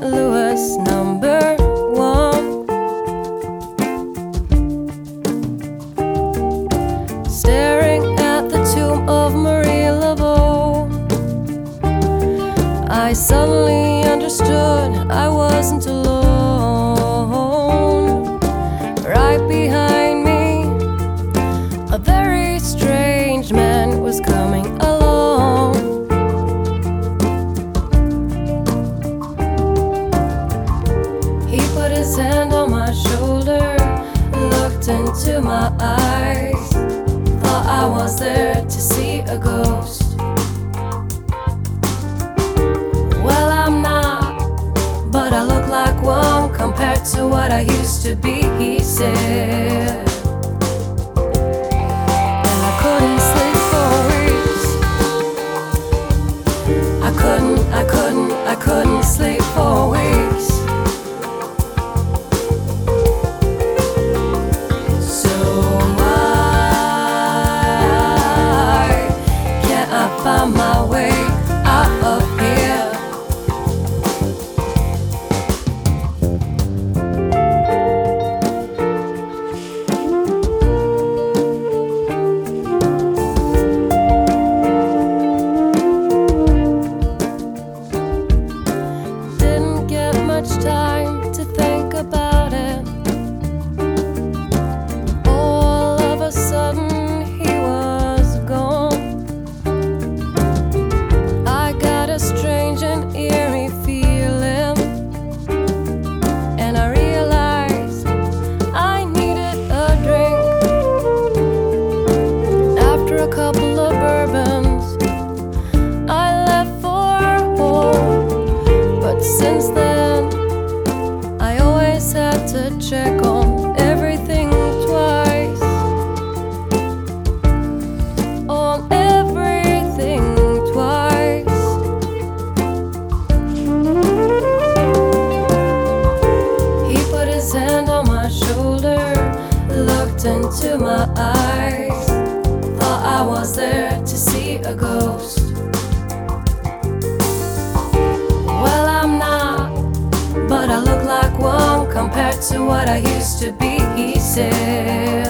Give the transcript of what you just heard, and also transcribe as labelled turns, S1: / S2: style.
S1: Louis #1. Staring at the tomb of Marie Laveau, I suddenly understood I wasn't alone. Right behind me, a very strange man was coming along. He put his hand on my shoulder, looked into my eyes, thought I was there to see a ghost. Well, I'm not, but I look like one compared to what I used to be, he said. And I couldn't sleep for weeks. I couldn't sleep for weeks. So why can't I find my way out of here? Didn't get much time to think about it. All of a sudden he was gone. I got a strange and eerie feeling, and I realized I needed a drink. After a couple of bourbons, I left for home. But since then, I always had to check on everything twice. On everything twice. He put his hand on my shoulder, looked into my eyes, thought I was there to see a ghost. Well, I'm not, but I look like one compared to what I used to be, he said.